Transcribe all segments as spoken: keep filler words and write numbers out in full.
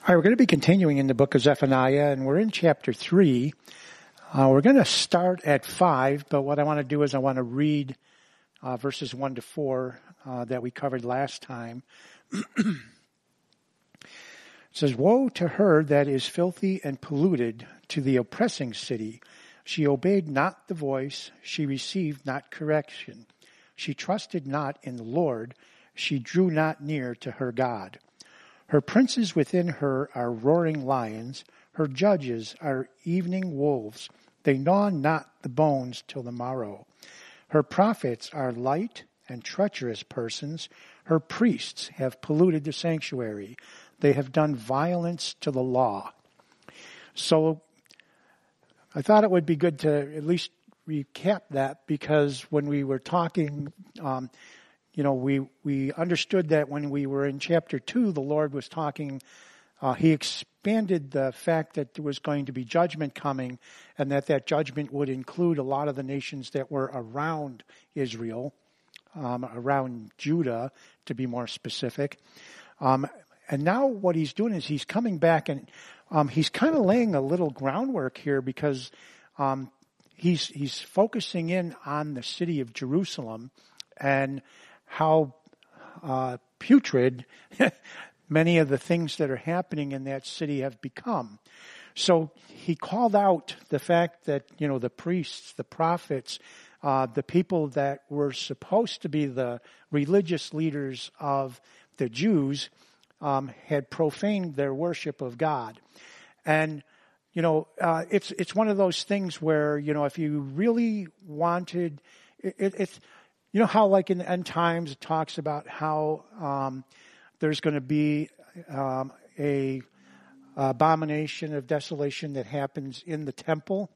All right, we're going to be continuing in the book of Zephaniah, and we're in chapter three. Uh, we're going to start at five, but what I want to do is I want to read uh, verses one to four uh, that we covered last time. It says, "Woe to her that is filthy and polluted, to the oppressing city. She obeyed not the voice, she received not correction. She trusted not in the Lord, she drew not near to her God. Her princes within her are roaring lions. Her judges are evening wolves. They gnaw not the bones till the morrow. Her prophets are light and treacherous persons. Her priests have polluted the sanctuary. They have done violence to the law." So I thought it would be good to at least recap that, because when we were talking, um, You know, we, we understood that when we were in chapter two, the Lord was talking, uh, he expanded the fact that there was going to be judgment coming, and that that judgment would include a lot of the nations that were around Israel, um, around Judah, to be more specific. Um, and now what he's doing is he's coming back, and um, he's kind of laying a little groundwork here, because um, he's he's focusing in on the city of Jerusalem and how uh, putrid many of the things that are happening in that city have become. So he called out the fact that, you know, the priests, the prophets, uh, the people that were supposed to be the religious leaders of the Jews um, had profaned their worship of God. And, you know, uh, it's it's one of those things where, you know, if you really wanted, it, it, it's, you know how, like in the end times, it talks about how um, there's going to be um, a abomination of desolation that happens in the temple.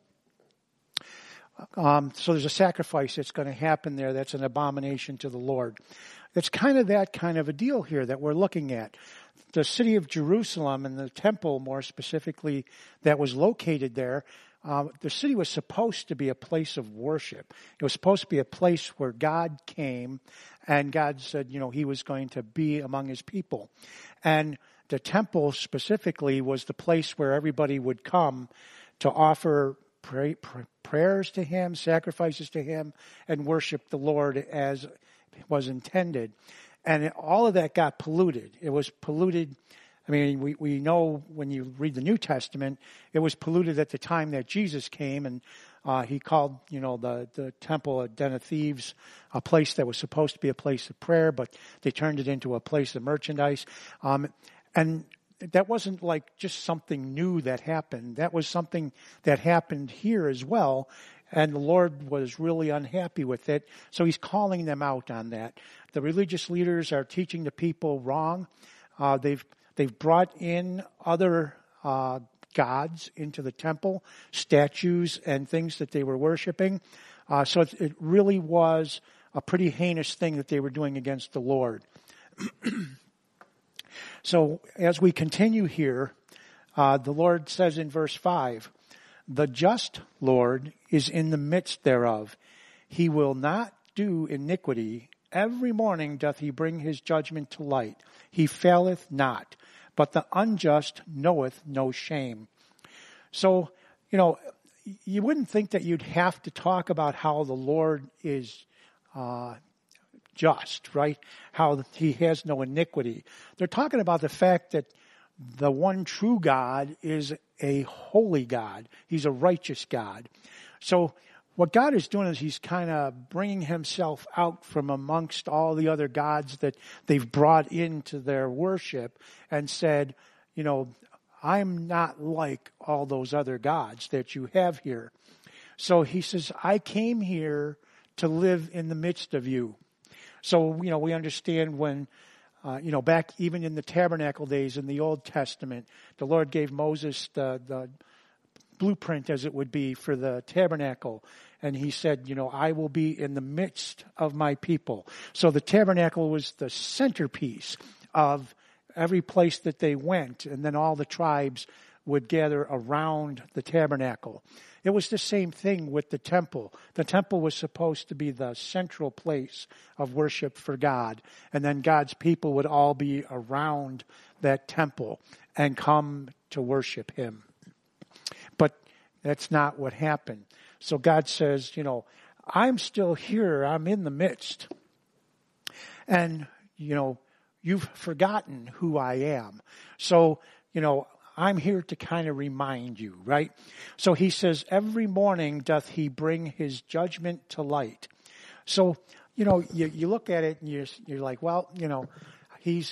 Um, so there's a sacrifice that's going to happen there that's an abomination to the Lord. It's kind of that kind of a deal here that we're looking at. The city of Jerusalem and the temple, more specifically, that was located there, Um, the city was supposed to be a place of worship. It was supposed to be a place where God came, and God said, you know, he was going to be among his people. And the temple specifically was the place where everybody would come to offer pray, pray, prayers to him, sacrifices to him, and worship the Lord as was intended. And all of that got polluted. It was polluted. I mean, we, we know when you read the New Testament, it was polluted at the time that Jesus came, and uh, he called, you know, the, the temple a den of thieves, a place that was supposed to be a place of prayer, but they turned it into a place of merchandise. Um, and that wasn't like just something new that happened. That was something that happened here as well, and the Lord was really unhappy with it, so he's calling them out on that. The religious leaders are teaching the people wrong. Uh, they've They've brought in other uh, gods into the temple, statues and things that they were worshiping. Uh, so it, it really was a pretty heinous thing that they were doing against the Lord. So as we continue here, uh, the Lord says in verse five, "The just Lord is in the midst thereof. He will not do iniquity. Every morning doth he bring his judgment to light. He faileth not, but the unjust knoweth no shame." So, you know, you wouldn't think that you'd have to talk about how the Lord is uh, just, right? How he has no iniquity. They're talking about the fact that the one true God is a holy God. He's a righteous God. So what God is doing is he's kind of bringing himself out from amongst all the other gods that they've brought into their worship and said, you know, I'm not like all those other gods that you have here. So he says, I came here to live in the midst of you. So, you know, we understand when, uh, you know, back even in the tabernacle days in the Old Testament, the Lord gave Moses the, the blueprint, as it would be, for the tabernacle. And he said, you know, I will be in the midst of my people. So the tabernacle was the centerpiece of every place that they went. And then all the tribes would gather around the tabernacle. It was the same thing with the temple. The temple was supposed to be the central place of worship for God. And then God's people would all be around that temple and come to worship him. But that's not what happened. So God says, you know, I'm still here. I'm in the midst. And, you know, you've forgotten who I am. So, you know, I'm here to kind of remind you, right? So he says, every morning doth he bring his judgment to light. So, you know, you, you look at it and you're, you're like, well, you know, he's,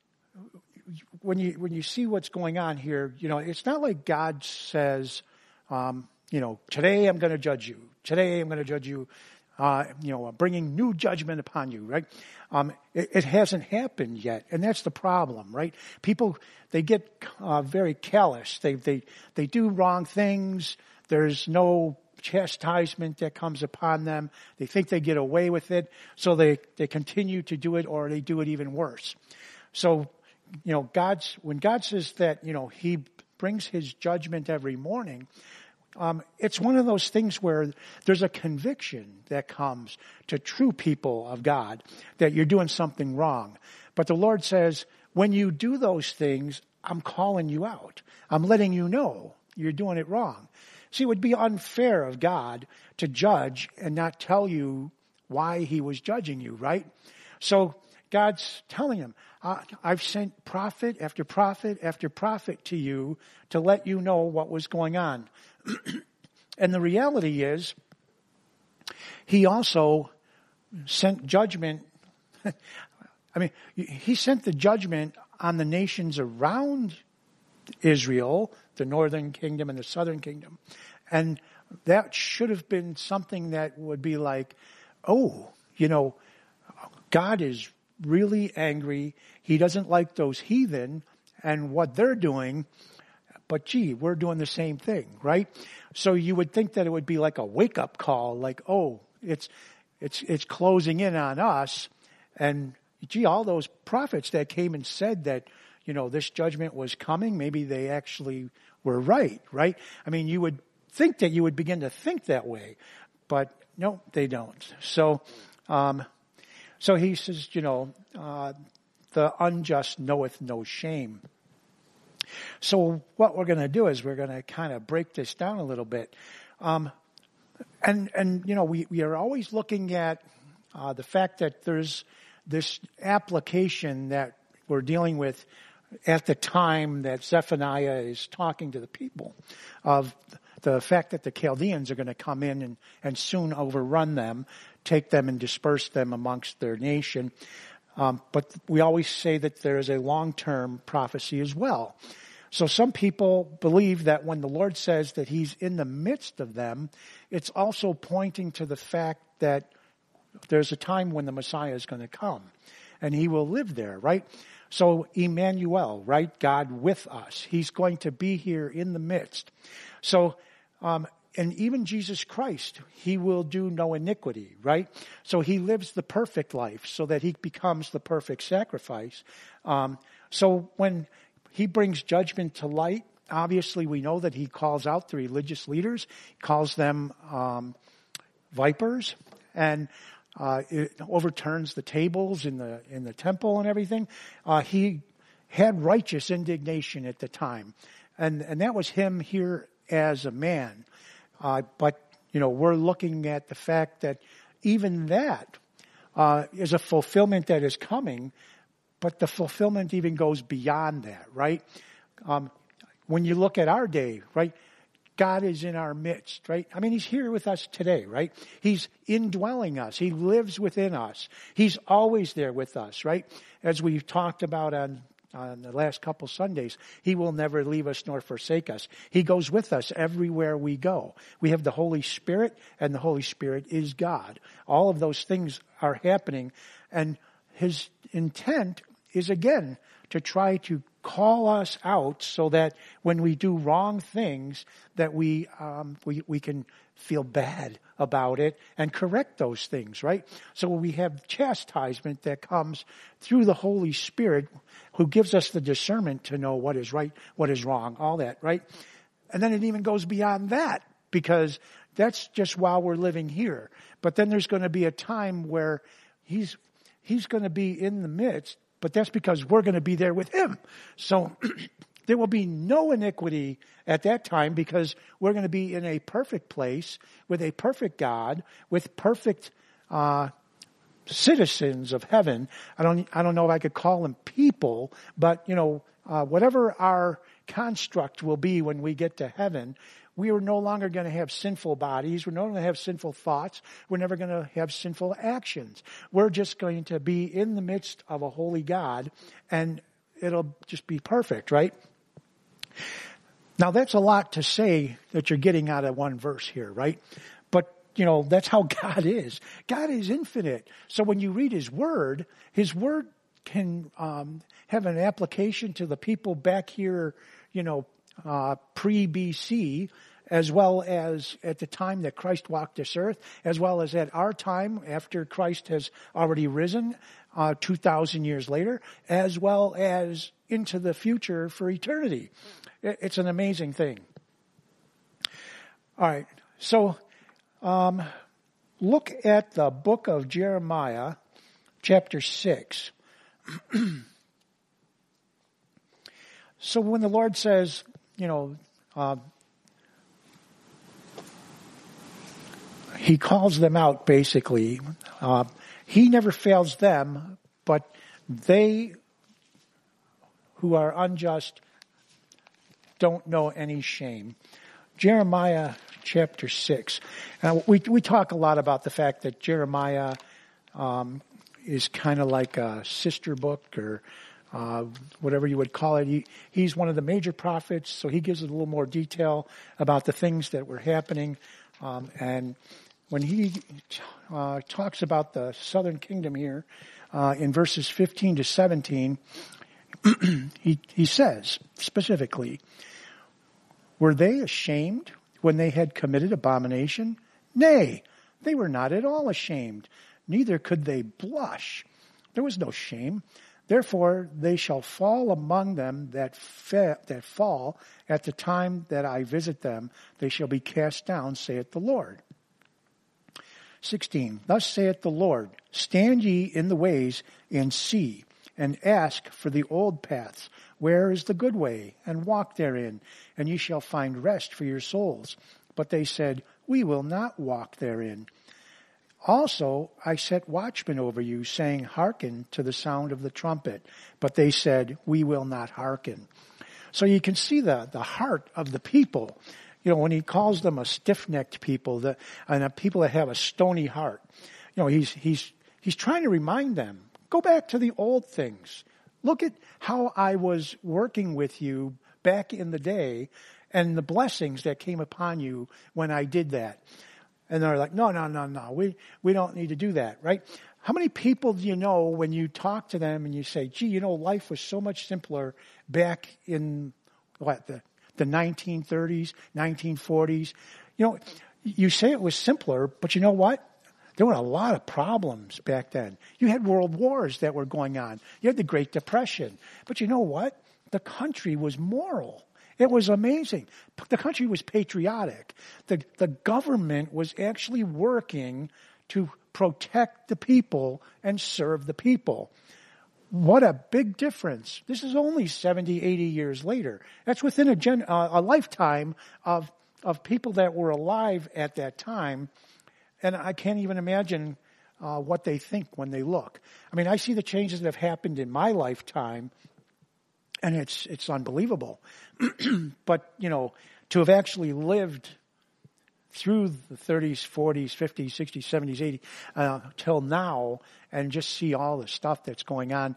when you, when you see what's going on here, you know, it's not like God says, um, you know, today I'm going to judge you. Today I'm going to judge you. Uh, you know, bringing new judgment upon you, right? Um, it, it hasn't happened yet, and that's the problem, right? People, they get uh, very callous. They they they do wrong things. There's no chastisement that comes upon them. They think they get away with it, so they they continue to do it, or they do it even worse. So, you know, God's when God says that, you know, he brings his judgment every morning. Um, it's one of those things where there's a conviction that comes to true people of God that you're doing something wrong. But the Lord says, when you do those things, I'm calling you out. I'm letting you know you're doing it wrong. See, it would be unfair of God to judge and not tell you why he was judging you, right? So God's telling him, I've sent prophet after prophet after prophet to you to let you know what was going on. And the reality is, he also sent judgment. I mean, he sent the judgment on the nations around Israel, the northern kingdom and the southern kingdom. And that should have been something that would be like, oh, you know, God is really angry. He doesn't like those heathen and what they're doing. But gee, we're doing the same thing, right? So you would think that it would be like a wake-up call, like, oh, it's it's it's closing in on us. And gee, all those prophets that came and said that, you know, this judgment was coming, maybe they actually were right, right? I mean, you would think that you would begin to think that way, but no, they don't. So, um, so he says, you know, uh, the unjust knoweth no shame. So what we're going to do is we're going to kind of break this down a little bit. Um, and, and, you know, we, we are always looking at uh, the fact that there's this application that we're dealing with at the time that Zephaniah is talking to the people of the fact that the Chaldeans are going to come in and, and soon overrun them, take them and disperse them amongst their nation. Um, but we always say that there is a long-term prophecy as well. So some people believe that when the Lord says that he's in the midst of them, it's also pointing to the fact that there's a time when the Messiah is going to come and he will live there, right? So Emmanuel, right? God with us. He's going to be here in the midst. So, um, and even Jesus Christ, he will do no iniquity, right? So he lives the perfect life so that he becomes the perfect sacrifice. Um, so when he brings judgment to light, obviously we know that he calls out the religious leaders, calls them um, vipers, and uh, it overturns the tables in the in the temple and everything. Uh, he had righteous indignation at the time, and and that was him here as a man. Uh, but, you know, we're looking at the fact that even that uh, is a fulfillment that is coming, but the fulfillment even goes beyond that, right? Um, when you look at our day, right, God is in our midst, right? I mean, he's here with us today, right? He's indwelling us. He lives within us. He's always there with us, right? As we've talked about on on the last couple Sundays, he will never leave us nor forsake us. He goes with us everywhere we go. We have the Holy Spirit, and the Holy Spirit is God. All of those things are happening, and his intent is, again, to try to call us out so that when we do wrong things, that we um, we we can feel bad about it and correct those things, right? So we have chastisement that comes through the Holy Spirit, who gives us the discernment to know what is right, what is wrong, all that, right? And then it even goes beyond that, because that's just while we're living here. But then there's going to be a time where he's he's going to be in the midst, but that's because we're going to be there with him. So there will be no iniquity at that time, because we're going to be in a perfect place with a perfect God, with perfect uh, citizens of heaven. I don't I don't know if I could call them people, but you know, uh, whatever our construct will be when we get to heaven, we are no longer going to have sinful bodies. We're no longer going to have sinful thoughts. We're never going to have sinful actions. We're just going to be in the midst of a holy God, and it'll just be perfect, right? Now, that's a lot to say that you're getting out of one verse here, right? But, you know, that's how God is. God is infinite. So when you read His Word, His Word can um, have an application to the people back here, you know, uh, pre-B C, as well as at the time that Christ walked this earth, as well as at our time after Christ has already risen uh, two thousand years later, as well as into the future for eternity. It's an amazing thing. All right, so um, look at the book of Jeremiah, chapter six. So when the Lord says, you know, uh, He calls them out, basically. Uh, he never fails them, but they who are unjust don't know any shame. Jeremiah chapter six. Now, we we talk a lot about the fact that Jeremiah um, is kind of like a sister book, or uh, whatever you would call it. He, he's one of the major prophets, so he gives us a little more detail about the things that were happening. Um, and when he uh, talks about the southern kingdom here, uh, in verses fifteen to seventeen, he, he says specifically, "Were they ashamed when they had committed abomination? Nay, they were not at all ashamed, neither could they blush. There was no shame. Therefore they shall fall among them that fa- that fall at the time that I visit them. They shall be cast down, saith the Lord." sixteen. "Thus saith the Lord, stand ye in the ways and see, and ask for the old paths. Where is the good way? And walk therein, and ye shall find rest for your souls. But they said, We will not walk therein. Also I set watchmen over you, saying, Hearken to the sound of the trumpet. But they said, We will not hearken." So you can see the, the heart of the people. You know, when he calls them a stiff-necked people, the, and a people that have a stony heart, you know, he's he's he's trying to remind them, go back to the old things. Look at how I was working with you back in the day, and the blessings that came upon you when I did that. And they're like, no, no, no, no, we we don't need to do that, right? How many people do you know when you talk to them and you say, gee, you know, life was so much simpler back in what the the nineteen thirties, nineteen forties. You know, you say it was simpler, but you know what? There were a lot of problems back then. You had world wars that were going on. You had the Great Depression. But you know what? The country was moral. It was amazing. The country was patriotic. The, the government was actually working to protect the people and serve the people. What a big difference. This is only seventy, eighty years later. That's within a, gen, uh, a lifetime of, of people that were alive at that time. And I can't even imagine uh, what they think when they look. I mean, I see the changes that have happened in my lifetime, and it's it's unbelievable. But, you know, to have actually lived through the thirties, forties, fifties, sixties, seventies, eighties, uh, till now, and just see all the stuff that's going on.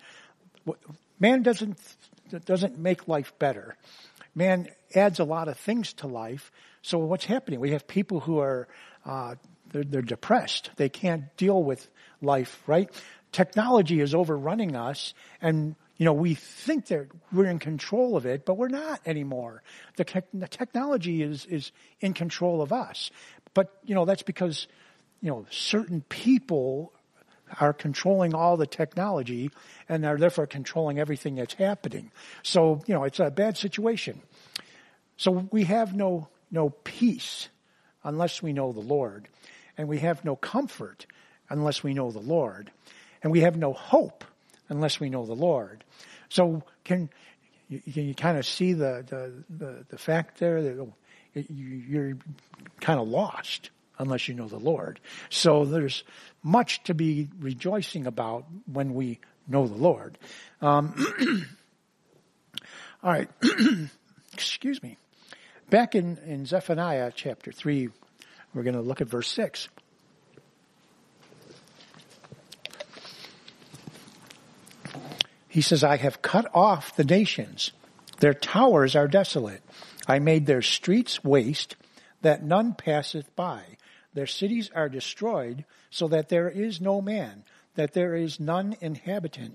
Man doesn't doesn't make life better. Man adds a lot of things to life. So what's happening? We have people who are uh, they're, they're depressed. They can't deal with life, right? Technology is overrunning us, and you know, we think that we're in control of it, but we're not anymore. The, te- the technology is, is in control of us. But, you know, that's because, you know, certain people are controlling all the technology and are therefore controlling everything that's happening. So, you know, it's a bad situation. So we have no, no peace unless we know the Lord. And we have no comfort unless we know the Lord. And we have no hope unless we know the Lord. So can you, you kind of see the, the, the, the fact there that you're kind of lost unless you know the Lord. So there's much to be rejoicing about when we know the Lord. Um, all right. Excuse me. Back in, in Zephaniah chapter three, we're going to look at verse six. He says, I have cut off the nations. Their towers are desolate. I made their streets waste, that none passeth by. Their cities are destroyed, so that there is no man, that there is none inhabitant.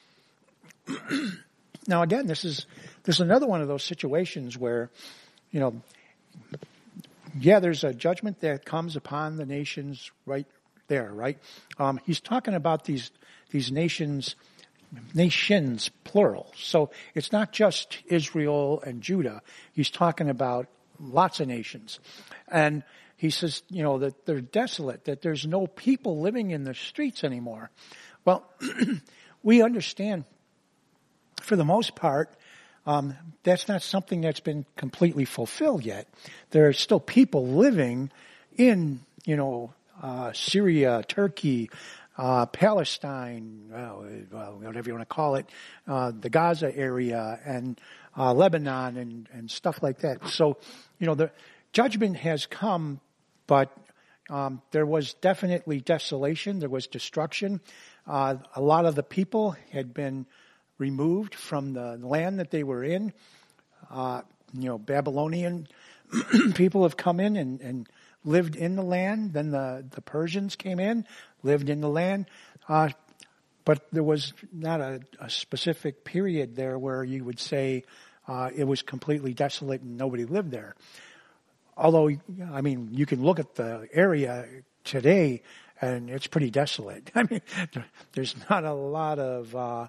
Now again, this is this is another one of those situations where, you know, yeah, there's a judgment that comes upon the nations right there, right? Um, he's talking about these these nations. Nations, plural. So it's not just Israel and Judah. He's talking about lots of nations. And he says, you know, that they're desolate, that there's no people living in the streets anymore. Well, we understand, for the most part, um, that's not something that's been completely fulfilled yet. There are still people living in, you know, uh, Syria, Turkey, Uh, Palestine, well, whatever you want to call it, uh, the Gaza area and uh, Lebanon and, and stuff like that. So, you know, the judgment has come, but um, there was definitely desolation. There was destruction. Uh, a lot of the people had been removed from the land that they were in. Uh, you know, Babylonian people have come in and, and lived in the land. Then the, the Persians came in, lived in the land. Uh, but there was not a, a specific period there where you would say uh, it was completely desolate and nobody lived there. Although, I mean, you can look at the area today and it's pretty desolate. I mean, there's not a lot of, uh,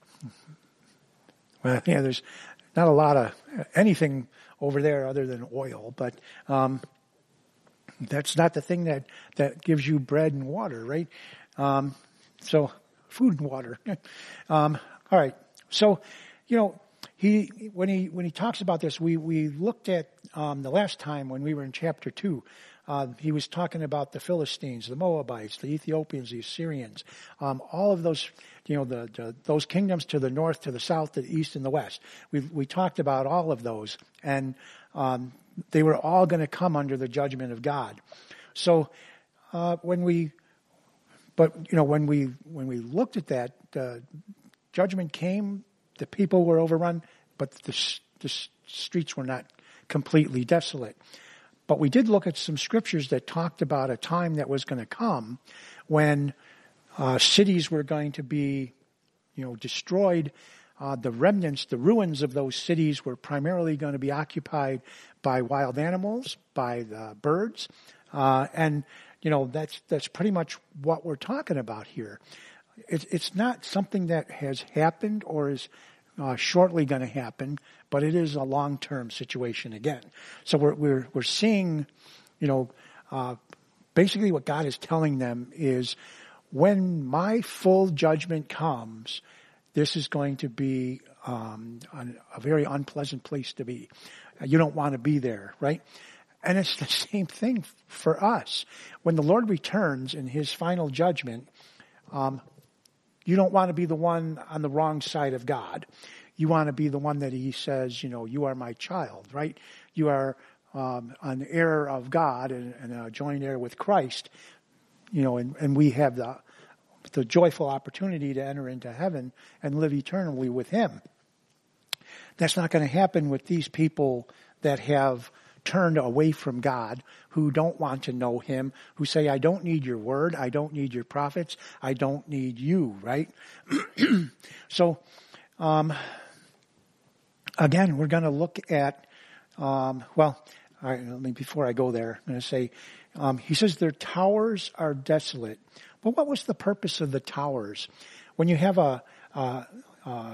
well, yeah, there's not a lot of anything over there other than oil, but, um, that's not the thing that, that gives you bread and water, right? Um, so food and water. um, all right. So, you know, he when he when he talks about this, we we looked at um, the last time when we were in chapter two. Uh, he was talking about the Philistines, the Moabites, the Ethiopians, the Assyrians, um, all of those, you know, the, the those kingdoms to the north, to the south, to the east, and the west. We we talked about all of those, and um, they were all going to come under the judgment of God. So uh, when we, but you know, when we when we looked at that, uh, judgment came. The people were overrun, but the, the streets were not completely desolate. But we did look at some scriptures that talked about a time that was going to come when uh, cities were going to be, you know, destroyed. Uh, the remnants, the ruins of those cities were primarily going to be occupied by wild animals, by the birds. Uh, and, you know, that's that's pretty much what we're talking about here. It's, it's not something that has happened or is uh, shortly going to happen, but it is a long-term situation again. So we're we're we're seeing, you know, uh, basically what God is telling them is, when my full judgment comes, this is going to be um, a very unpleasant place to be. You don't want to be there, right? And it's the same thing for us. When the Lord returns in his final judgment, um, you don't want to be the one on the wrong side of God. You want to be the one that he says, you know, you are my child, right? You are um, an heir of God and, and a joint heir with Christ, you know, and, and we have the the joyful opportunity to enter into heaven and live eternally with him. That's not going to happen with these people that have turned away from God, who don't want to know him, who say, I don't need your word, I don't need your prophets, I don't need you, right? So Um, again, we're going to look at, um, well, all right, let me, before I go there, I'm going to say, um, he says their towers are desolate. But what was the purpose of the towers? When you have a, a, a,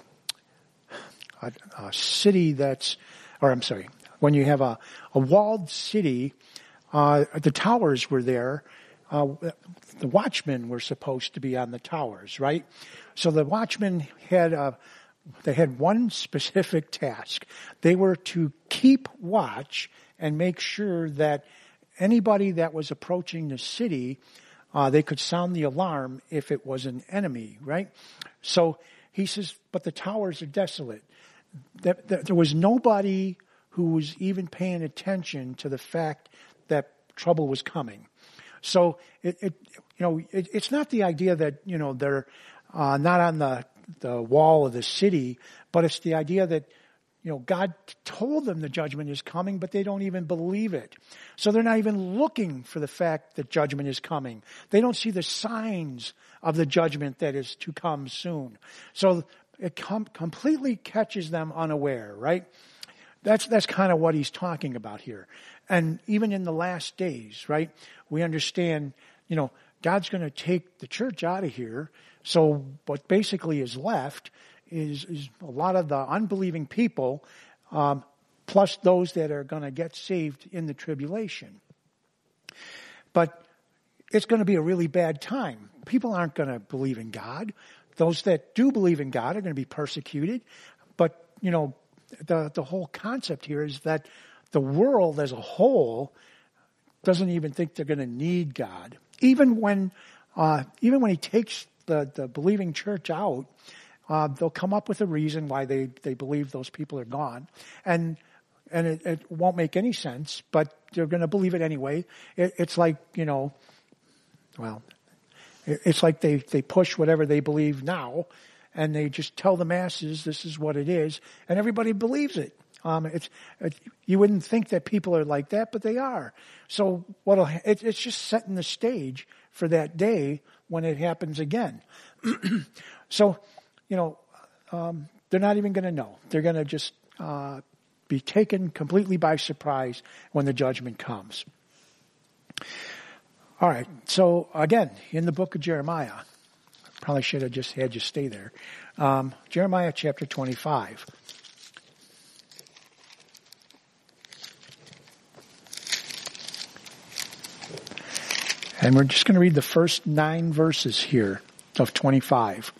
a, a city that's, or I'm sorry, when you have a, a walled city, uh, the towers were there. Uh, the watchmen were supposed to be on the towers, right? So the watchmen had a, they had one specific task. They were to keep watch and make sure that anybody that was approaching the city, uh, they could sound the alarm if it was an enemy, right? So he says, but the towers are desolate. There was nobody who was even paying attention to the fact that trouble was coming. So it, it you know, it, it's not the idea that, you know, they're uh, not on the, the wall of the city, but it's the idea that, you know, God told them the judgment is coming, but they don't even believe it. So they're not even looking for the fact that judgment is coming. They don't see the signs of the judgment that is to come soon. So it com- completely catches them unaware, right? That's, that's kind of what he's talking about here. And even in the last days, right, we understand, you know, God's going to take the church out of here. So what basically is left is, is a lot of the unbelieving people, um, plus those that are going to get saved in the tribulation. But it's going to be a really bad time. People aren't going to believe in God. Those that do believe in God are going to be persecuted. But, you know, the, the whole concept here is that the world as a whole doesn't even think they're going to need God. Even when, uh, even when he takes the, the believing church out, uh, they'll come up with a reason why they, they believe those people are gone. And, and it, it won't make any sense, but they're going to believe it anyway. It, it's like, you know, well, it, it's like they, they push whatever they believe now, and they just tell the masses this is what it is, and everybody believes it. Um, it's, it, you wouldn't think that people are like that, but they are. So what'll, it, it's just setting the stage for that day when it happens again. So, you know, um, they're not even going to know. They're going to just uh, be taken completely by surprise when the judgment comes. All right. So again, in the book of Jeremiah, probably should have just had you stay there. Um, Jeremiah chapter twenty-five. And we're just going to read the first nine verses here of twenty-five.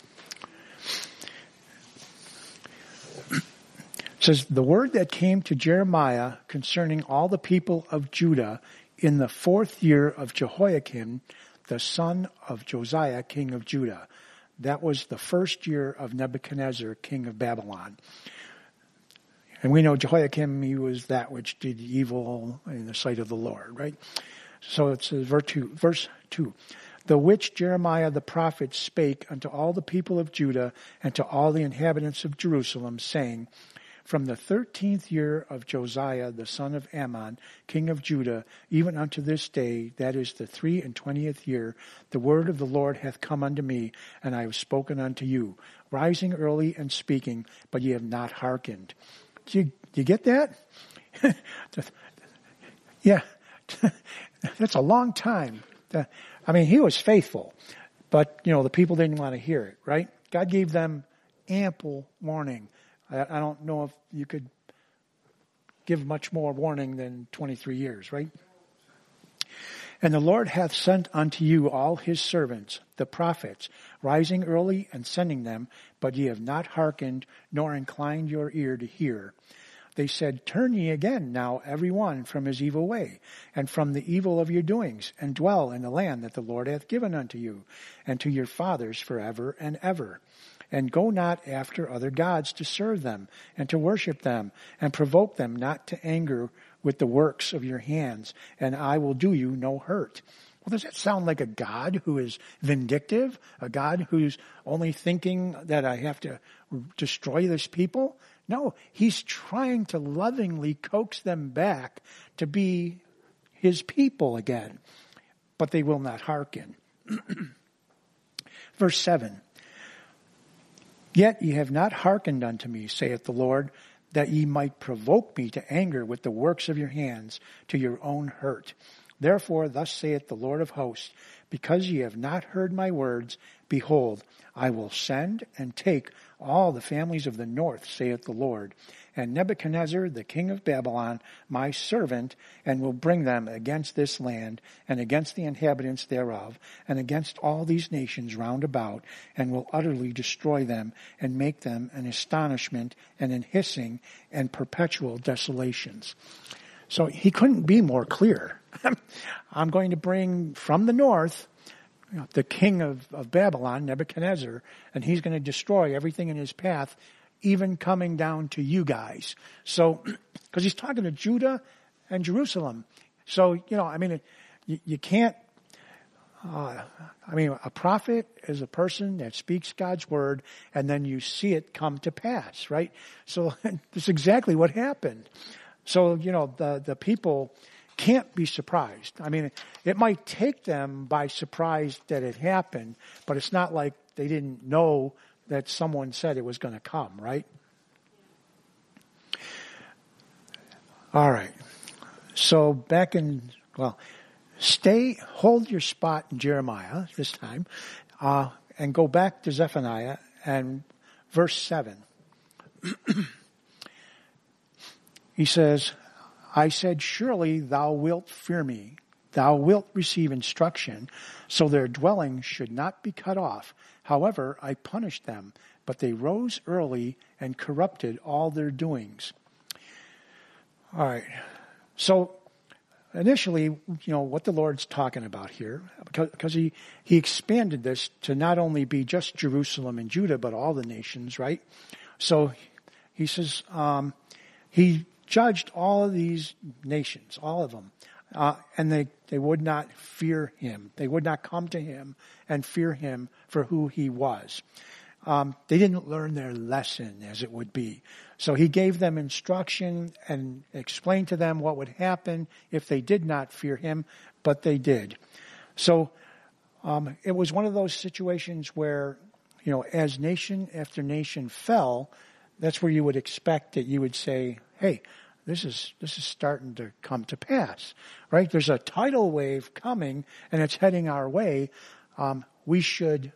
It says, the word that came to Jeremiah concerning all the people of Judah in the fourth year of Jehoiakim, the son of Josiah, king of Judah. That was the first year of Nebuchadnezzar, king of Babylon. And we know Jehoiakim, he was that which did evil in the sight of the Lord, right? So it says verse two, verse two, the which Jeremiah the prophet spake unto all the people of Judah and to all the inhabitants of Jerusalem, saying, from the thirteenth year of Josiah the son of Ammon, king of Judah, even unto this day, that is the three and twentieth year, the word of the Lord hath come unto me, and I have spoken unto you, rising early and speaking, but ye have not hearkened. Do you, do you get that? Yeah. That's a long time. I mean, he was faithful, but, you know, the people didn't want to hear it, right? God gave them ample warning. I, I don't know if you could give much more warning than twenty-three years, right? And the Lord hath sent unto you all his servants, the prophets, rising early and sending them, but ye have not hearkened, nor inclined your ear to hear. They said, turn ye again now every one from his evil way, and from the evil of your doings, and dwell in the land that the Lord hath given unto you, and to your fathers forever and ever. And go not after other gods to serve them, and to worship them, and provoke them not to anger with the works of your hands, and I will do you no hurt. Well, does that sound like a God who is vindictive? A God who's only thinking that I have to destroy this people? No, he's trying to lovingly coax them back to be his people again, but they will not hearken. Verse seven. Yet ye have not hearkened unto me, saith the Lord, that ye might provoke me to anger with the works of your hands to your own hurt. Therefore, thus saith the Lord of hosts, because ye have not heard my words, behold, I will send and take all the families of the north, saith the Lord, and Nebuchadnezzar, the king of Babylon, my servant, and will bring them against this land, and against the inhabitants thereof, and against all these nations round about, and will utterly destroy them, and make them an astonishment, and an hissing, and perpetual desolations. So he couldn't be more clear. I'm going to bring from the north you know, the king of, of Babylon, Nebuchadnezzar, and he's going to destroy everything in his path, even coming down to you guys. So, because he's talking to Judah and Jerusalem. So, you know, I mean, you, you can't, uh, I mean, a prophet is a person that speaks God's word, and then you see it come to pass, right? So that's exactly what happened. So, you know, the, the people can't be surprised. I mean, it might take them by surprise that it happened, but it's not like they didn't know that someone said it was going to come, right? All right. So back in, well, stay, hold your spot in Jeremiah this time, uh, and go back to Zephaniah and verse seven. He says, I said, surely thou wilt fear me. Thou wilt receive instruction, so their dwelling should not be cut off. However, I punished them, but they rose early and corrupted all their doings. All right. So initially, you know, what the Lord's talking about here, because, because he, he expanded this to not only be just Jerusalem and Judah, but all the nations, right? So he says, um, he judged all of these nations, all of them, uh, and they, they would not fear him. They would not come to him and fear him for who he was. Um, they didn't learn their lesson, as it would be. So he gave them instruction and explained to them what would happen if they did not fear him, but they did. So um, it was one of those situations where, you know, as nation after nation fell, that's where you would expect that you would say, hey, this is this is starting to come to pass, right? There's a tidal wave coming, and it's heading our way. Um, we should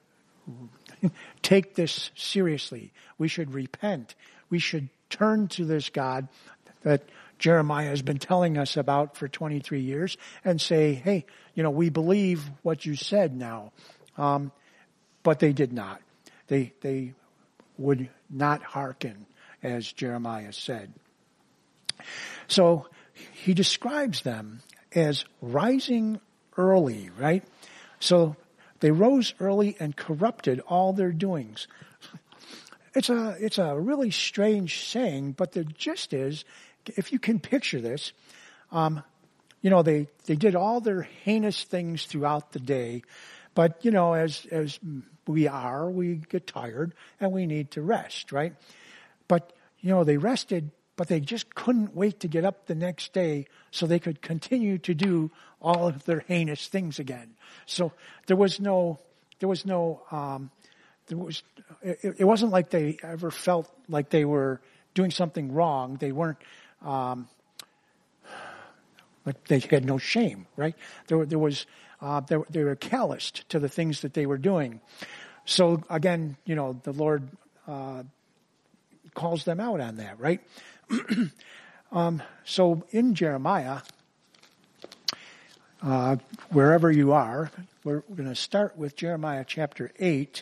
take this seriously. We should repent. We should turn to this God that Jeremiah has been telling us about for twenty-three years and say, hey, you know, we believe what you said now. Um, but they did not. They, they would not hearken, as Jeremiah said. So he describes them as rising early, right? So they rose early and corrupted all their doings. It's a it's a really strange saying, but the gist is, if you can picture this, um, you know, they, they did all their heinous things throughout the day, but, you know, as as we are, we get tired and we need to rest, right? But, you know, they rested, but they just couldn't wait to get up the next day so they could continue to do all of their heinous things again. So there was no, there was no, um, there was, it, it wasn't like they ever felt like they were doing something wrong. They weren't, um, like they had no shame, right? There, there was, uh, they, they were calloused to the things that they were doing. So again, you know, the Lord uh, calls them out on that, right? um, so in Jeremiah, uh, wherever you are, we're, we're going to start with Jeremiah chapter eight.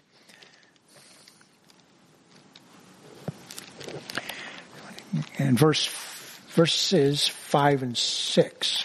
And verse verses five and six.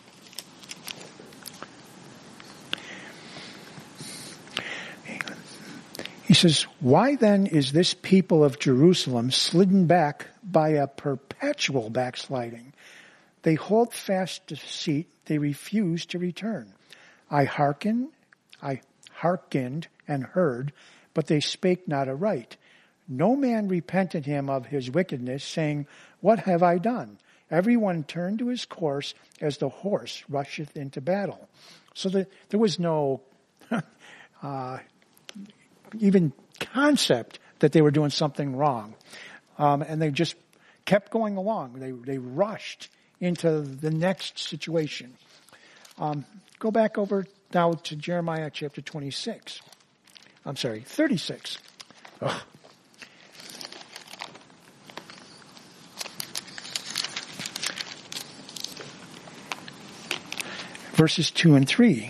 He says, why then is this people of Jerusalem slidden back by a perpetual backsliding? They hold fast deceit, they refuse to return. I hearken, I hearkened and heard, but they spake not aright. No man repented him of his wickedness, saying, what have I done? Everyone turned to his course as the horse rusheth into battle. So the, there was no uh, even concept that they were doing something wrong. Um, and they just kept going along. They, they rushed into the next situation. Um, go back over now to Jeremiah chapter twenty-six. I'm sorry, thirty-six. Ugh. Verses two and three.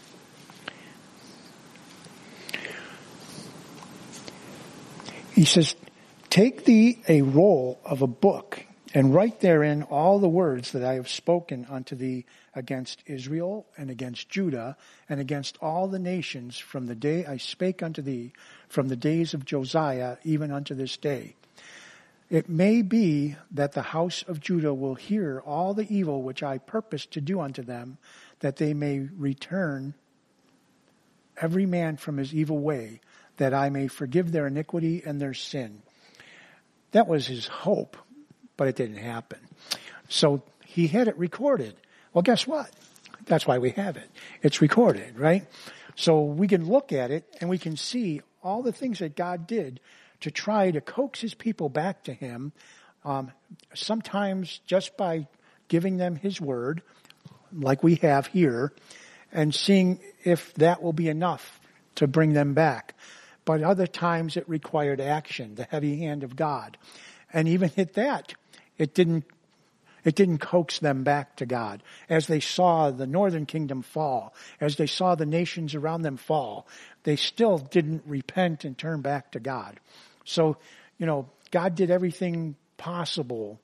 He says, take thee a roll of a book, and write therein all the words that I have spoken unto thee against Israel, and against Judah, and against all the nations from the day I spake unto thee, from the days of Josiah, even unto this day. It may be that the house of Judah will hear all the evil which I purpose to do unto them, that they may return every man from his evil way, that I may forgive their iniquity and their sin. That was his hope, but it didn't happen. So he had it recorded. Well, guess what? That's why we have it. It's recorded, right? So we can look at it and we can see all the things that God did to try to coax his people back to him, um, sometimes just by giving them his word, like we have here, and seeing if that will be enough to bring them back. But other times it required action, the heavy hand of God. And even at that, it didn't it didn't coax them back to God. As they saw the northern kingdom fall, as they saw the nations around them fall, they still didn't repent and turn back to God. So, you know, God did everything possible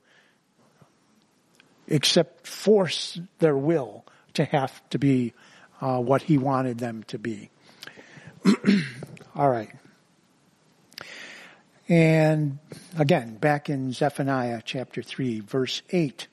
except force their will to have to be uh, what he wanted them to be. All right. And again, back in Zephaniah chapter three, verse eight.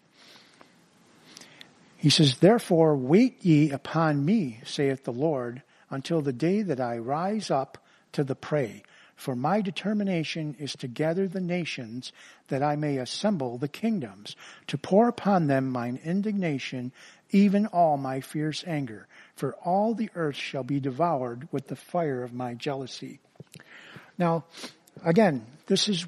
He says, therefore wait ye upon me, saith the Lord, until the day that I rise up to the prey. For my determination is to gather the nations, that I may assemble the kingdoms, to pour upon them mine indignation, even all my fierce anger. For all the earth shall be devoured with the fire of my jealousy. Now, again, this is,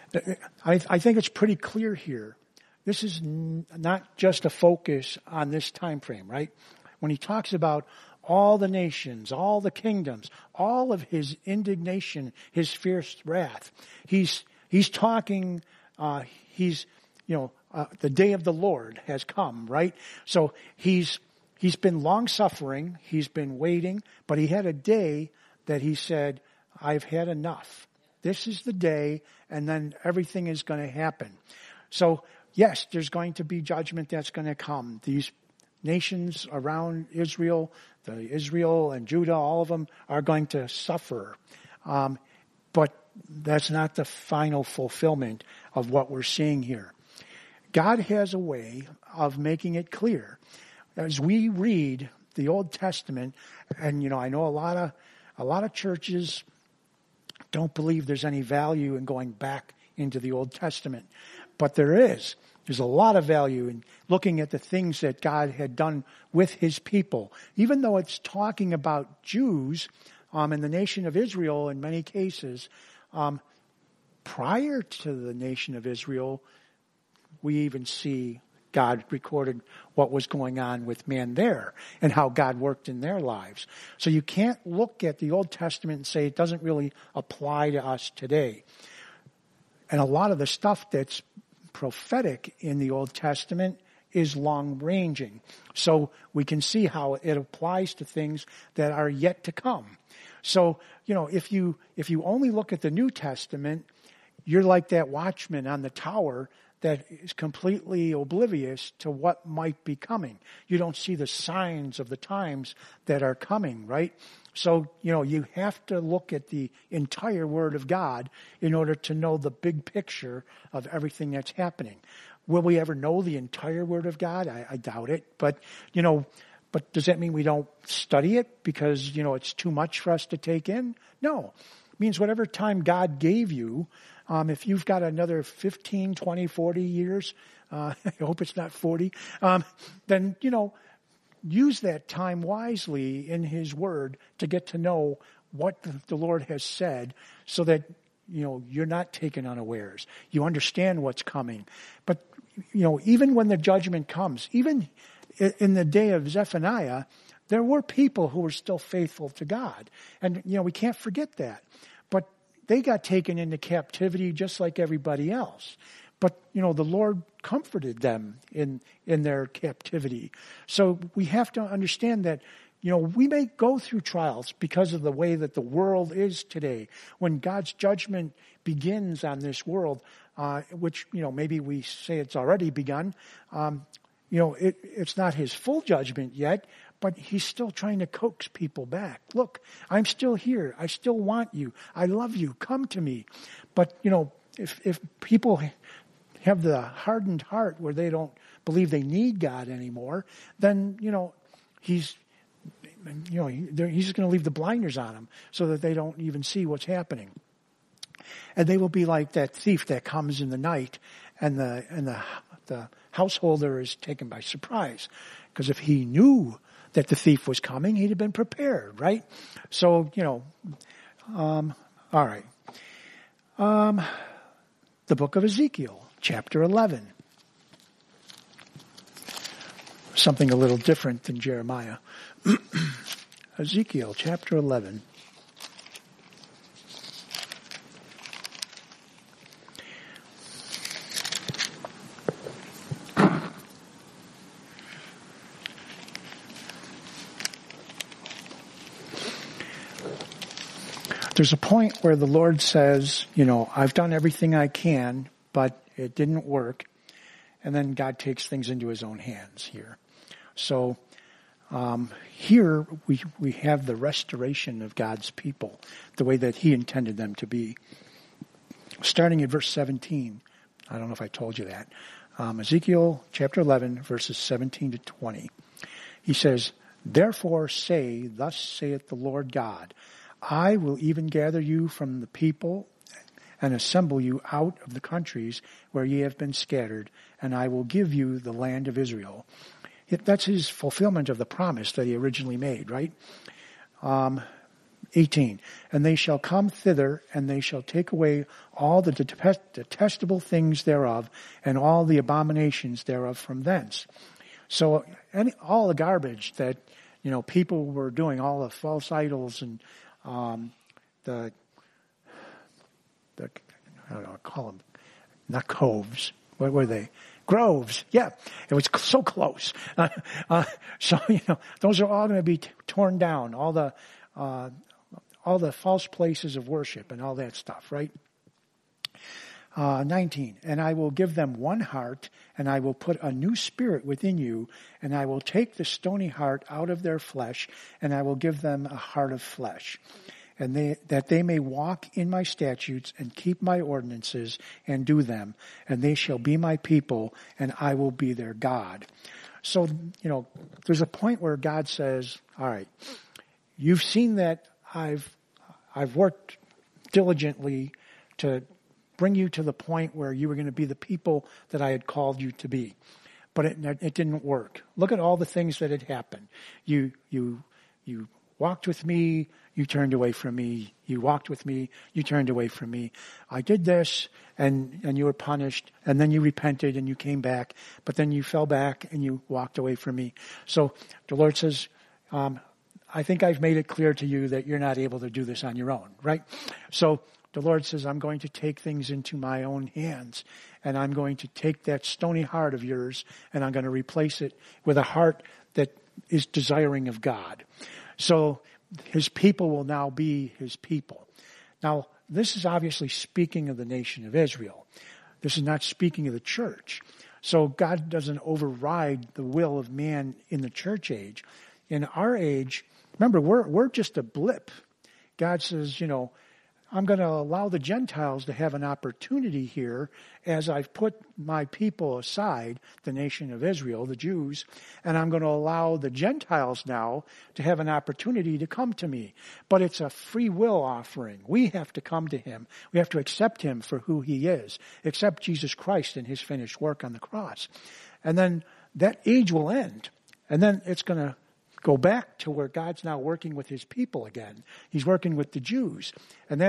I, I think it's pretty clear here. This is n- not just a focus on this time frame, right? When he talks about all the nations, all the kingdoms, all of his indignation, his fierce wrath, he's he's talking. Uh, he's you know uh, the day of the Lord has come, right? So he's he's been long suffering. He's been waiting, but he had a day that he said, "I've had enough. This is the day," and then everything is going to happen. So yes, there's going to be judgment that's going to come. These nations around Israel, the Israel and Judah, all of them are going to suffer. Um, but that's not the final fulfillment of what we're seeing here. God has a way of making it clear. As we read the Old Testament, and you know, I know a lot of a lot of churches don't believe there's any value in going back into the Old Testament, but there is. There's a lot of value in looking at the things that God had done with his people. Even though it's talking about Jews um, and the nation of Israel in many cases, um, prior to the nation of Israel, we even see God recorded what was going on with man there and how God worked in their lives. So you can't look at the Old Testament and say it doesn't really apply to us today. And a lot of the stuff that's prophetic in the Old Testament is long-ranging. So we can see how it applies to things that are yet to come. So, you know, if you if you only look at the New Testament, you're like that watchman on the tower that is completely oblivious to what might be coming. You don't see the signs of the times that are coming, right? So, you know, you have to look at the entire Word of God in order to know the big picture of everything that's happening. Will we ever know the entire Word of God? I, I doubt it. But, you know, but does that mean we don't study it because, you know, it's too much for us to take in? No. It means whatever time God gave you, um, if you've got another fifteen, twenty, forty years, uh, I hope it's not forty, um, then, you know, use that time wisely in his word to get to know what the Lord has said so that you know, you're not taken unawares. You understand what's coming. But, you know, even when the judgment comes, even in the day of Zephaniah, there were people who were still faithful to God. And, you know, we can't forget that. But they got taken into captivity just like everybody else. But, you know, the Lord comforted them in, in their captivity. So we have to understand that, you know, we may go through trials because of the way that the world is today. When God's judgment begins on this world, uh, which, you know, maybe we say it's already begun, um, you know, it, it's not his full judgment yet, but he's still trying to coax people back. Look, I'm still here. I still want you. I love you. Come to me. But, you know, if, if people have the hardened heart where they don't believe they need God anymore, then, you know, he's, you know, he's just going to leave the blinders on them so that they don't even see what's happening. And they will be like that thief that comes in the night, and the and the the householder is taken by surprise. Because if he knew that the thief was coming, he'd have been prepared, right? So, you know, um, all right. Um, the book of Ezekiel, chapter eleven. Something a little different than Jeremiah. Ezekiel chapter eleven. There's a point where the Lord says, you know, I've done everything I can, but it didn't work. And then God takes things into his own hands here. So um, here we we have the restoration of God's people, the way that he intended them to be. Starting at verse seventeen. I don't know if I told you that. Um, Ezekiel chapter eleven, verses seventeen to twenty. He says, therefore say, thus saith the Lord God, I will even gather you from the people and assemble you out of the countries where ye have been scattered, and I will give you the land of Israel. That's his fulfillment of the promise that he originally made, right? Um, eighteen. And they shall come thither, and they shall take away all the detest- detestable things thereof, and all the abominations thereof from thence. So any, all the garbage that, you know, people were doing, all the false idols and um, the, the, I don't know, call them, not coves. What were they? Groves. Yeah, it was so close. Uh, uh, so, you know, those are all going to be t- torn down. All the, uh, all the false places of worship and all that stuff, right? Uh, nineteen, and I will give them one heart, and I will put a new spirit within you, and I will take the stony heart out of their flesh, and I will give them a heart of flesh, and they, that they may walk in my statutes and keep my ordinances and do them, and they shall be my people, and I will be their God. So, you know, there's a point where God says, all right, you've seen that I've, I've worked diligently to bring you to the point where you were going to be the people that I had called you to be. But it, it didn't work. Look at all the things that had happened. You, you, you walked with me, you turned away from me. You walked with me, you turned away from me. I did this, and, and you were punished, and then you repented and you came back, but then you fell back and you walked away from me. So the Lord says, um, I think I've made it clear to you that you're not able to do this on your own, right? So the Lord says, I'm going to take things into my own hands, and I'm going to take that stony heart of yours, and I'm going to replace it with a heart that is desiring of God. So his people will now be his people. Now, this is obviously speaking of the nation of Israel. This is not speaking of the church. So God doesn't override the will of man in the church age. In our age, remember, we're we're just a blip. God says, you know, I'm going to allow the Gentiles to have an opportunity here as I've put my people aside, the nation of Israel, the Jews, and I'm going to allow the Gentiles now to have an opportunity to come to me. But it's a free will offering. We have to come to him. We have to accept him for who he is, accept Jesus Christ and his finished work on the cross. And then that age will end. And then it's going to go back to where God's now working with his people again. He's working with the Jews. And that's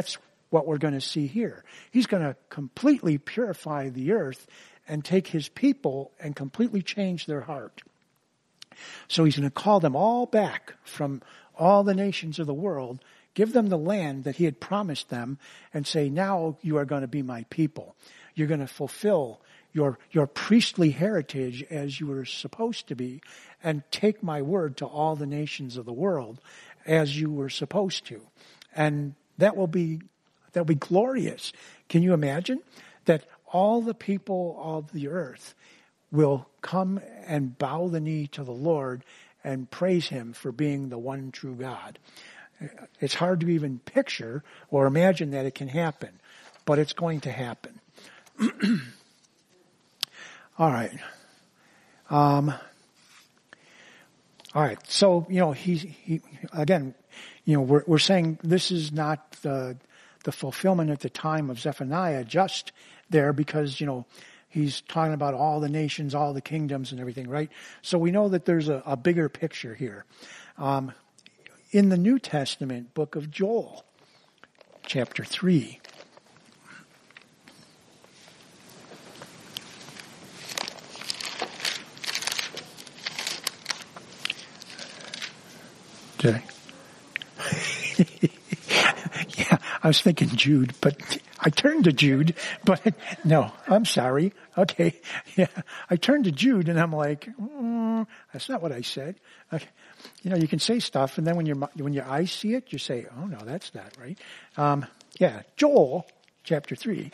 what we're going to see here. He's going to completely purify the earth and take his people and completely change their heart. So he's going to call them all back from all the nations of the world, give them the land that he had promised them, and say, now you are going to be my people. You're going to fulfill your, your priestly heritage as you were supposed to be, and take my word to all the nations of the world as you were supposed to. And that will be, that will be glorious. Can you imagine that all the people of the earth will come and bow the knee to the Lord and praise him for being the one true God? It's hard to even picture or imagine that it can happen, but it's going to happen. All right. Um, all right. So, you know, he's, he, again, you know, we're, we're saying this is not the, the fulfillment at the time of Zephaniah just there because, you know, he's talking about all the nations, all the kingdoms and everything, right? So we know that there's a, a bigger picture here. Um, in the New Testament book of Joel, chapter three. Did I? Yeah, I was thinking Jude, but I turned to Jude, but no, I'm sorry. Okay, yeah, I turned to Jude and I'm like, mm, that's not what I said. Okay. You know, you can say stuff and then when your when your eyes see it, you say, oh no, that's not right. Um, yeah, Joel, chapter three.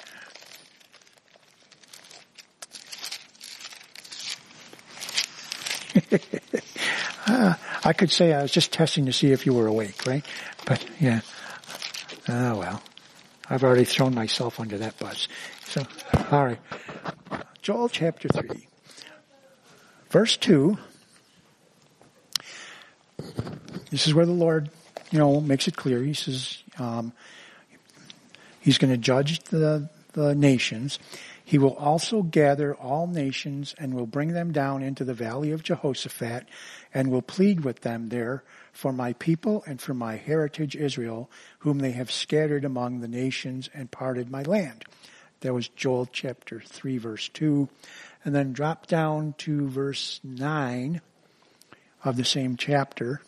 uh, I could say I was just testing to see if you were awake, right? But yeah. Oh well. I've already thrown myself under that bus. So, all right. Joel chapter three. Verse two. This is where the Lord, you know, makes it clear. He says, um, he's going to judge the, the nations. He will also gather all nations and will bring them down into the valley of Jehoshaphat and will plead with them there for my people and for my heritage Israel, whom they have scattered among the nations and parted my land. That was Joel chapter three, verse two. And then drop down to verse nine of the same chapter.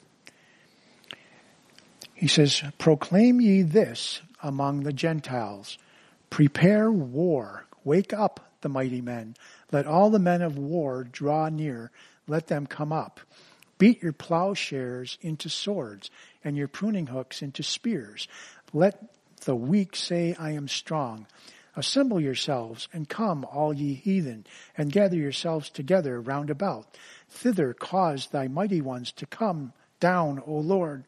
He says, proclaim ye this among the Gentiles. Prepare war. Wake up, the mighty men. Let all the men of war draw near. Let them come up. Beat your plowshares into swords and your pruning hooks into spears. Let the weak say, I am strong. Assemble yourselves and come, all ye heathen, and gather yourselves together round about. Thither cause thy mighty ones to come down, O Lord.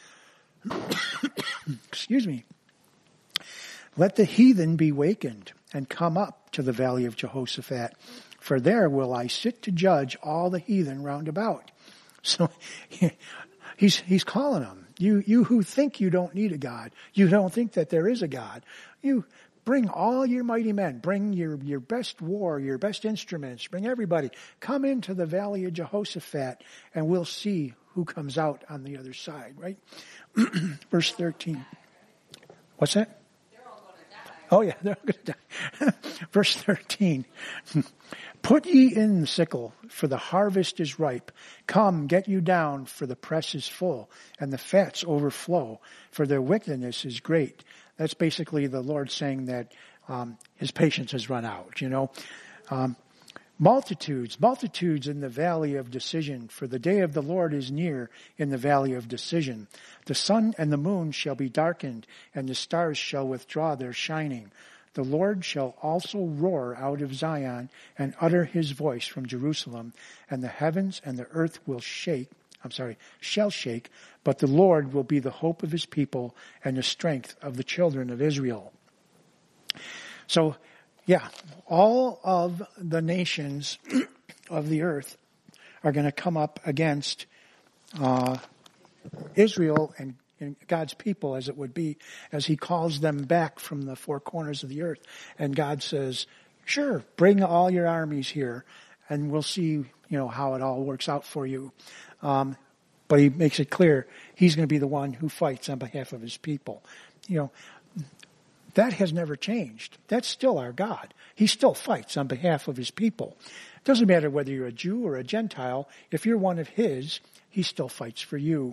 Excuse me. Let the heathen be wakened and come up to the valley of Jehoshaphat, for there will I sit to judge all the heathen round about. So he's he's calling them. You you who think you don't need a God, you don't think that there is a God. You bring all your mighty men, bring your, your best war, your best instruments, bring everybody. Come into the valley of Jehoshaphat and we'll see who comes out on the other side, right? Verse thirteen. What's that? Oh yeah, they're all going to die. Verse thirteen. Put ye in the sickle, for the harvest is ripe. Come, get you down, for the press is full, and the fats overflow, for their wickedness is great. That's basically the Lord saying that um, his patience has run out, you know. Um, multitudes, multitudes in the valley of decision, for the day of the Lord is near in the valley of decision. The sun and the moon shall be darkened, and the stars shall withdraw their shining. The Lord shall also roar out of Zion and utter his voice from Jerusalem, and the heavens and the earth will shake, I'm sorry, shall shake, but the Lord will be the hope of his people and the strength of the children of Israel. So, yeah, all of the nations of the earth are going to come up against uh, Israel and and God's people, as it would be, as he calls them back from the four corners of the earth. And God says, sure, bring all your armies here, and we'll see, you know, how it all works out for you. Um, but he makes it clear he's going to be the one who fights on behalf of his people. You know, That has never changed. That's still our God. He still fights on behalf of his people. It doesn't matter whether you're a Jew or a Gentile. If you're one of his, he still fights for you.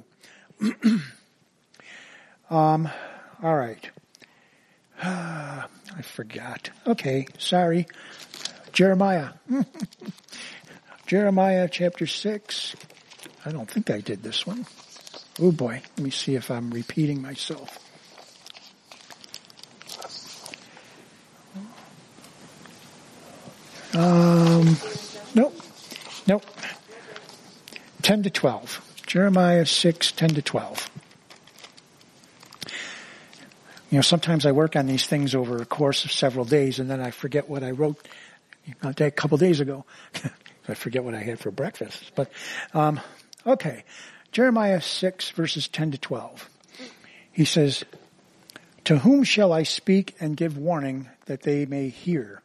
um, all right. I forgot. Okay, sorry. Jeremiah. Jeremiah chapter six. I don't think I did this one. Oh boy, let me see if I'm repeating myself. Um, nope, nope. ten to twelve. Jeremiah six, ten to twelve. You know, sometimes I work on these things over a course of several days, and then I forget what I wrote a couple days ago. I forget what I had for breakfast. But, um, okay. Jeremiah six, verses ten to twelve. He says, "To whom shall I speak and give warning that they may hear?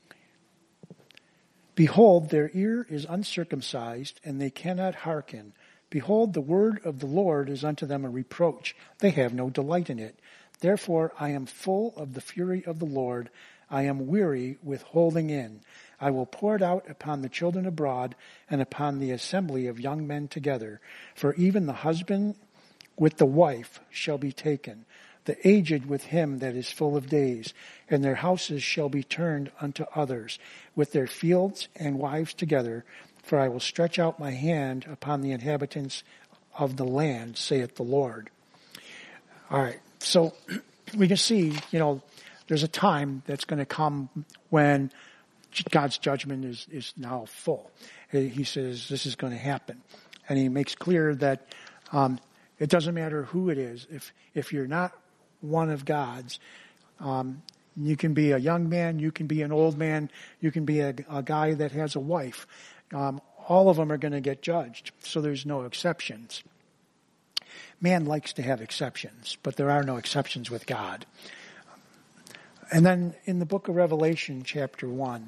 Behold, their ear is uncircumcised, and they cannot hearken. Behold, the word of the Lord is unto them a reproach. They have no delight in it. Therefore I am full of the fury of the Lord. I am weary with holding in. I will pour it out upon the children abroad and upon the assembly of young men together. For even the husband with the wife shall be taken, the aged with him that is full of days, and their houses shall be turned unto others, with their fields and wives together. For I will stretch out my hand upon the inhabitants of the land, saith the Lord." All right, so we can see, you know, there's a time that's going to come when God's judgment is, is now full. He says this is going to happen. And he makes clear that um, it doesn't matter who it is. If if you're not one of God's, um, you can be a young man, you can be an old man, you can be a, a guy that has a wife. Um, all of them are going to get judged. So there's no exceptions. Man likes to have exceptions, but there are no exceptions with God. And then in the book of Revelation, chapter one,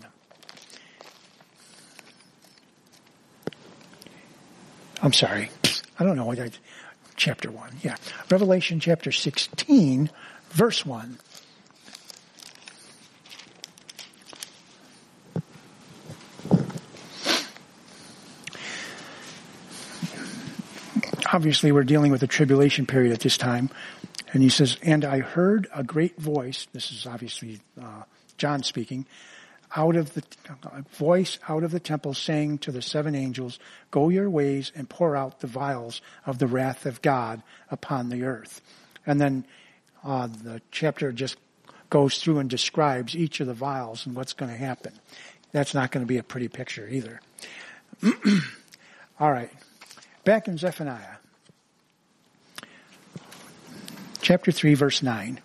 I'm sorry, I don't know what I, chapter one, yeah. Revelation chapter sixteen, verse one. Obviously, we're dealing with a tribulation period at this time. And he says, "And I heard a great voice," this is obviously uh, John speaking, out of the a voice out of the temple saying to the seven angels, "Go your ways and pour out the vials of the wrath of God upon the earth." And then uh, the chapter just goes through and describes each of the vials and what's going to happen. That's not going to be a pretty picture either. All right. Back in Zephaniah. Chapter three, verse nine.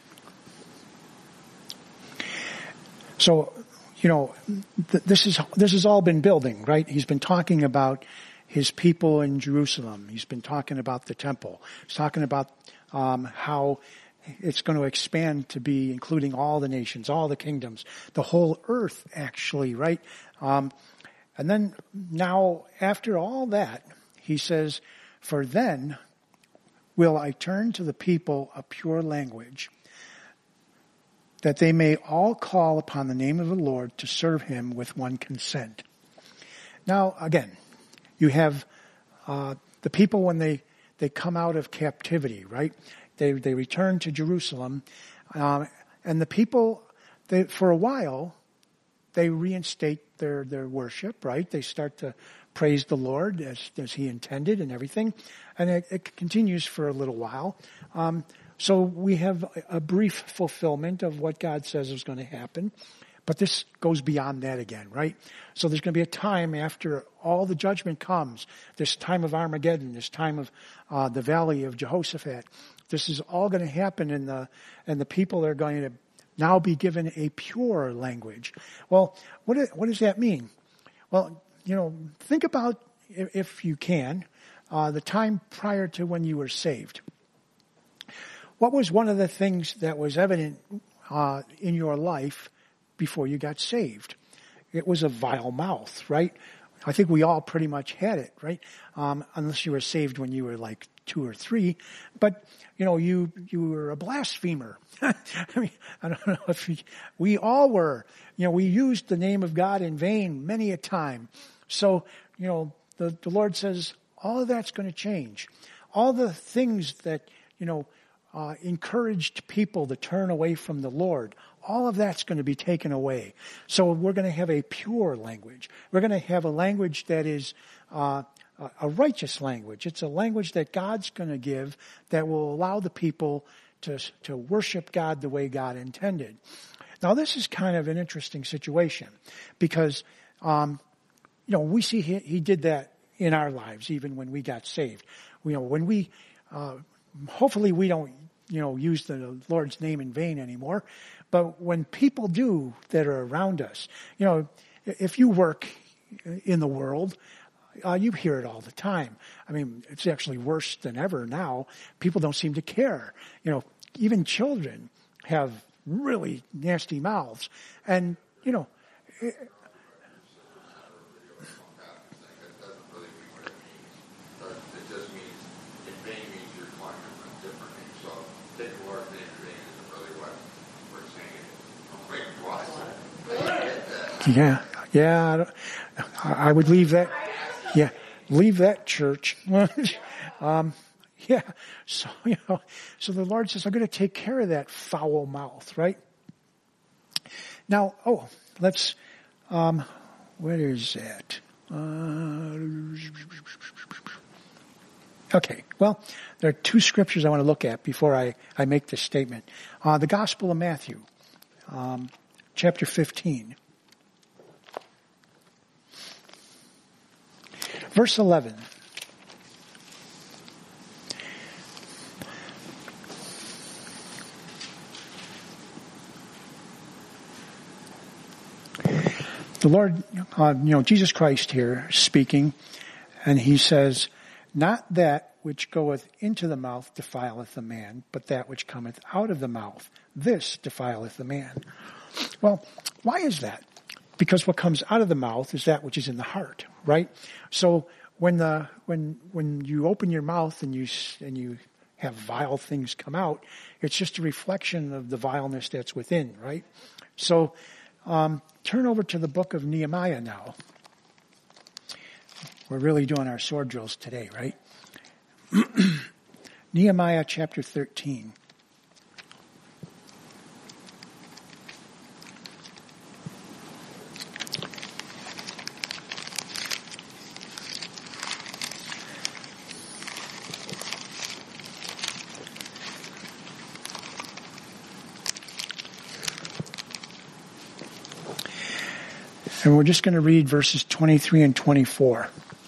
So, you know, th- this is this has all been building, right? He's been talking about his people in Jerusalem. He's been talking about the temple. He's talking about um, how it's going to expand to be including all the nations, all the kingdoms, the whole earth, actually, right? Um, and then now, after all that, he says, "For then will I turn to the people a pure language, that they may all call upon the name of the Lord to serve him with one consent." Now, again, you have uh, the people when they, they come out of captivity, right? They they return to Jerusalem, um, and the people, they, for a while, they reinstate their, their worship, right? They start to praise the Lord as, as he intended and everything. And it, it continues for a little while. Um, so we have a, a brief fulfillment of what God says is going to happen. But this goes beyond that again, right? So there's going to be a time after all the judgment comes, this time of Armageddon, this time of uh, the valley of Jehoshaphat. This is all going to happen, and the and the people are going to now be given a pure language. Well, what what does that mean? Well, you know, think about, if you can, uh, the time prior to when you were saved. What was one of the things that was evident uh, in your life before you got saved? It was a vile mouth, right? I think we all pretty much had it, right? Um, unless you were saved when you were like two or three, but you know, you you were a blasphemer. I mean, I don't know if we, we all were. You know, we used the name of God in vain many a time. So, you know, the, the Lord says all of that's going to change. All the things that, you know, uh, encouraged people to turn away from the Lord, all of that's going to be taken away. So we're going to have a pure language. We're going to have a language that is uh, a righteous language. It's a language that God's going to give that will allow the people to to worship God the way God intended. Now, this is kind of an interesting situation because, um, you know, we see he, he did that in our lives, even when we got saved. You know, when we, uh, hopefully we don't, you know, use the Lord's name in vain anymore. But when people do that are around us, you know, if you work in the world, uh, you hear it all the time. I mean, it's actually worse than ever now. People don't seem to care. You know, even children have really nasty mouths. And, you know, it, Yeah, yeah. I, don't, I would leave that. Yeah, leave that church. um, yeah. So you know, so the Lord says, "I'm going to take care of that foul mouth." Right. Now, oh, let's. Um, where is that? Uh, okay. Well, there are two scriptures I want to look at before I I make this statement. Uh, the Gospel of Matthew, um, chapter fifteen. Verse eleven. The Lord, uh, you know, Jesus Christ here speaking, and he says, "Not that which goeth into the mouth defileth a man, but that which cometh out of the mouth, this defileth a man." Well, why is that? Because what comes out of the mouth is that which is in the heart, right? So when the when when you open your mouth and you and you have vile things come out, it's just a reflection of the vileness that's within, right? So um, turn over to the book of Nehemiah now. We're really doing our sword drills today, right? Nehemiah chapter thirteen. And we're just going to read verses twenty-three and twenty-four.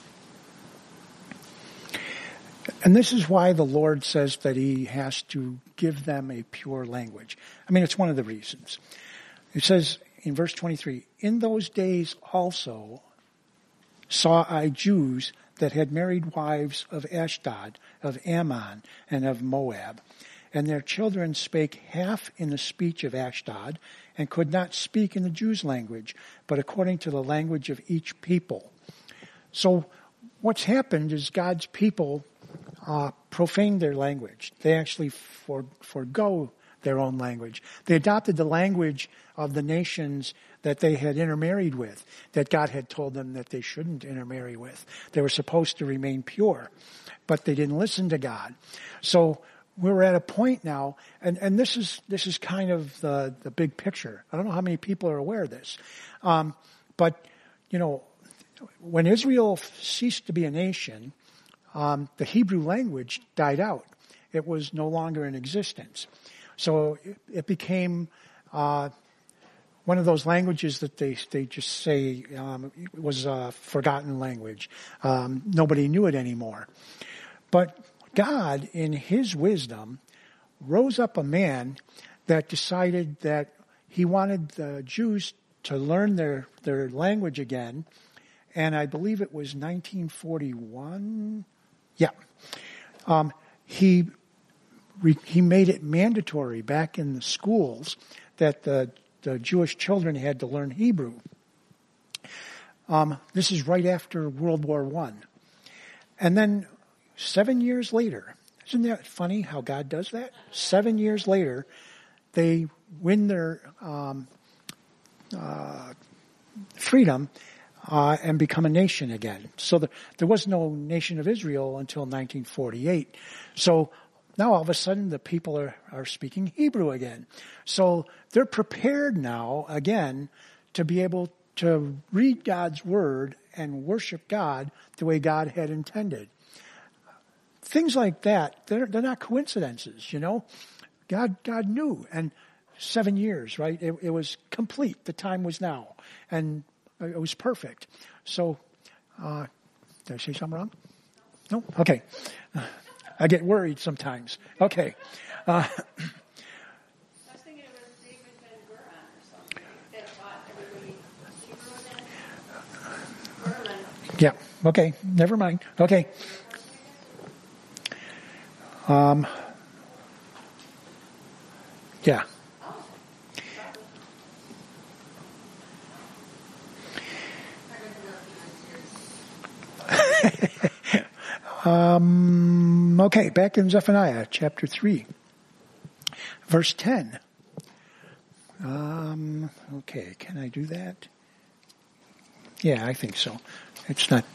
And this is why the Lord says that he has to give them a pure language. I mean, it's one of the reasons. It says in verse twenty-three, "In those days also saw I Jews that had married wives of Ashdod, of Ammon, and of Moab. And their children spake half in the speech of Ashdod, and could not speak in the Jews' language, but according to the language of each people." So what's happened is God's people uh, profaned their language. They actually for, forgo their own language. They adopted the language of the nations that they had intermarried with, that God had told them that they shouldn't intermarry with. They were supposed to remain pure, but they didn't listen to God. So we're at a point now, and, and this is this is kind of the, the big picture. I don't know how many people are aware of this. Um, but, you know, when Israel ceased to be a nation, um, the Hebrew language died out. It was no longer in existence. So it, it became uh, one of those languages that they they just say um, it was a forgotten language. Um, nobody knew it anymore. But God, in his wisdom, rose up a man that decided that he wanted the Jews to learn their, their language again. And I believe it was nineteen forty-one. Yeah. Um, he re, he made it mandatory back in the schools that the, the Jewish children had to learn Hebrew. Um, this is right after World War One. And then seven years later, isn't that funny how God does that? Seven years later, they win their um, uh, freedom uh, and become a nation again. So the, there was no nation of Israel until nineteen forty-eight. So now all of a sudden the people are, are speaking Hebrew again. So they're prepared now again to be able to read God's word and worship God the way God had intended. Things like that, they're, they're not coincidences, you know. God, God knew, and seven years, right? It, it was complete. The time was now, and it was perfect. So, uh, did I say something wrong? No? Okay. I get worried sometimes. Okay. Uh, yeah. Okay. Never mind. Okay. Um. Yeah. um, okay, back in Zephaniah chapter three, verse ten. Um, okay, can I do that? Yeah, I think so. It's not.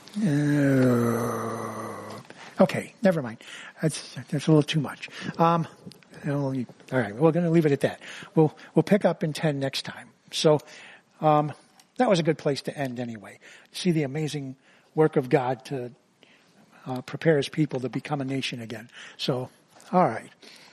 Uh, okay, never mind. That's that's a little too much. Um, all right, we're going to leave it at that. We'll we'll pick up in ten next time. So um, that was a good place to end anyway. See the amazing work of God to uh, prepare His people to become a nation again. So, all right.